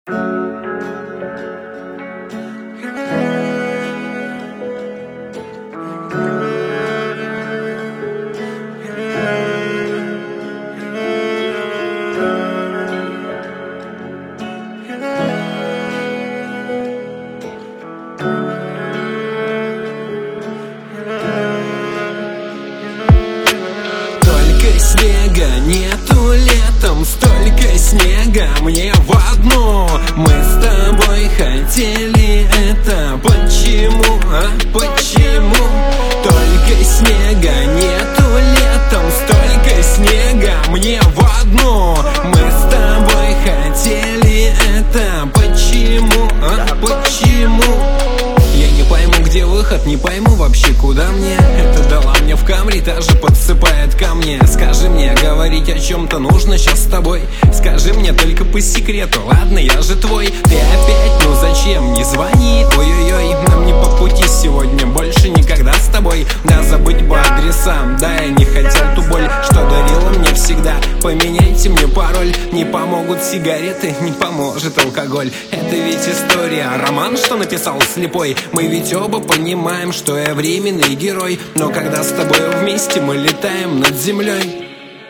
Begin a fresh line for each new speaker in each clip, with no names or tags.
Снега нету летом, столько снега мне в одну. Мы с тобой хотели это, почему, почему? Только снега нету летом, столько снега мне в одну. Мы с тобой хотели это, почему, почему? Я не пойму, где выход, не пойму вообще, куда мне. Это дала мне в Камри, та же подсыпает ко мне. Скажи мне, говорить о чем-то нужно сейчас с тобой. Скажи мне только по секрету, ладно, я же твой. Ты опять, ну зачем, не звони. Ой-ой-ой, нам не по пути сегодня, больше никогда с тобой. Да, забыть по адресам, да, я не хотел ту боль, что дарила мне всегда. Поменяйте мне пароль, не помогут сигареты, не поможет алкоголь. Это ведь история, роман, что написал слепой. Мы ведь оба понимаем, что я временный герой, но когда с тобой вместе мы летаем над землей.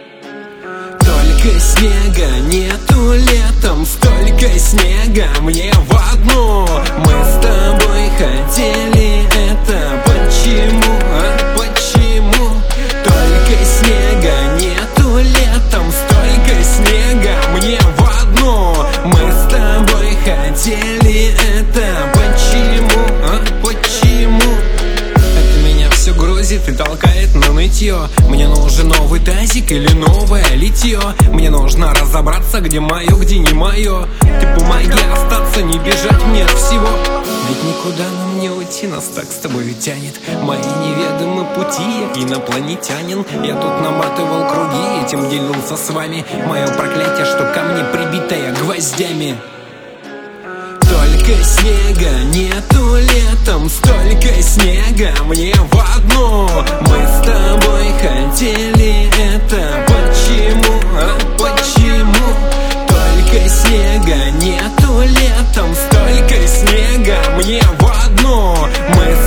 Только снега нету летом, столько снега мне в одну. Мы с тобой хотели это, почему, почему? Только снега нету летом, столько снега мне в одну. Мы с тобой хотели это, почему, почему? Это меня все грузит и толкает на нытье. Мне нужен новый тазик или новое литье. Мне нужно разобраться, где мое, где не мое. Ты помоги остаться, не бежать мне от всего. Ведь никуда нам не уйти, нас так с тобой тянет. Мои неведомые пути, я инопланетянин. Я тут наматывал круги, этим делился с вами. Мое проклятие, что ко мне прибитое гвоздями. Только снега нету летом, столько снега мне в одну. Мы с тобой хотели это, почему, почему? Только снега нету летом, столько снега мне в одну. Мы с